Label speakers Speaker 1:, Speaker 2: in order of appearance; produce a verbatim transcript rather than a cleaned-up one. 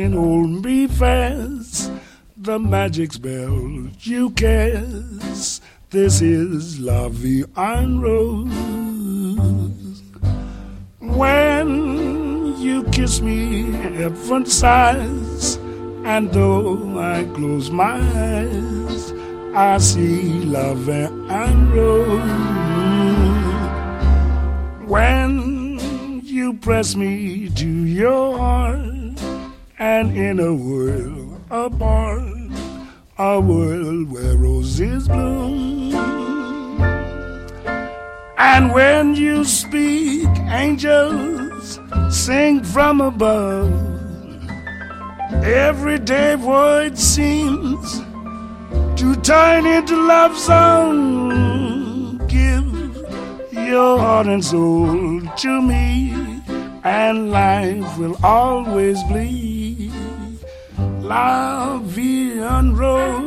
Speaker 1: and hold me fast. The magic spell you cast. This is La Vie en Rose. When you kiss me, heaven sighs, and though I close my eyes, I see La Vie en Rose. When you press me to your heart, and in a world apart, a world where roses bloom. And when you speak, angels sing from above. Everyday void seems to turn into love song. Give your heart and soul to me, and life will always be La Vie en Rose.